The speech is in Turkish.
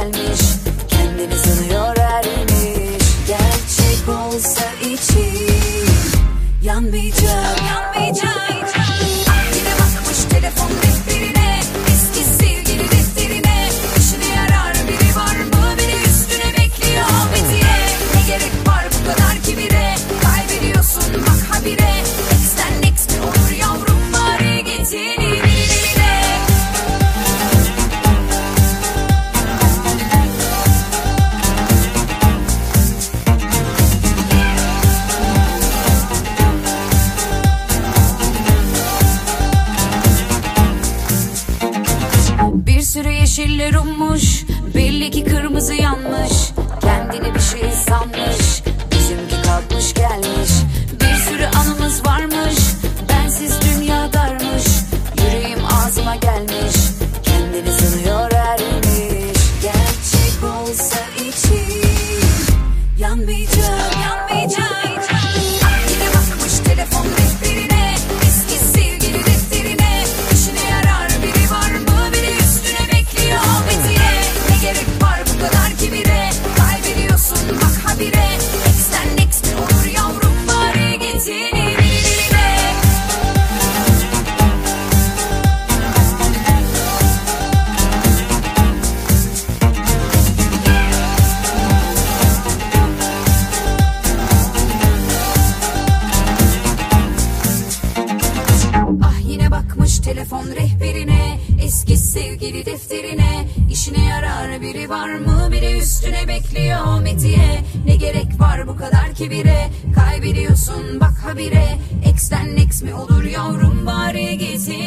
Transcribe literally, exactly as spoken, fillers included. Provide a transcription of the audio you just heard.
gelmiş, kendini sanıyor ermiş. Gerçek olsa için yanmayacak, yanmayacak. Ah yine bakmış telefon rehberine, eski sevgili defterine. İşine yarar biri var mı, biri üstüne bekliyor Metiye. Ne gerek var bu kadar kibire, kaybediyorsun bak habire. Ex'ten next mi olur yavrum, bari git yeni biriyle. Bir sürü yeşiller ummuş, belli ki kırmızı yanmış. Kendini bir şey sanmış, bizimki kalkmış gelmiş. Bir sürü anımız varmış, bensiz dünya darmış. Yüreğim ağzıma gelmiş, kendini sanıyor ermiş. Gerçek olsa için yanmayacak, yanmayacak. Ah yine bakmış telefon rehberine, eski sevgili defterine. İşine yarar biri var mı, biri üstüne bekliyor Metiye. Ne gerek var bu kadar kibire, kaybediyorsun bak habire. Ex'ten next mi olur yavrum, bari git yeni biriyle. Ah yine bakmış telefon rehberine, eski sevgili defterine. İşine yarar biri var mı, biri üstüne bekliyor Metiye. Ne gerek var bu kadar kibire, kaybediyorsun bak habire. Ex'ten next mi olur yavrum, bari git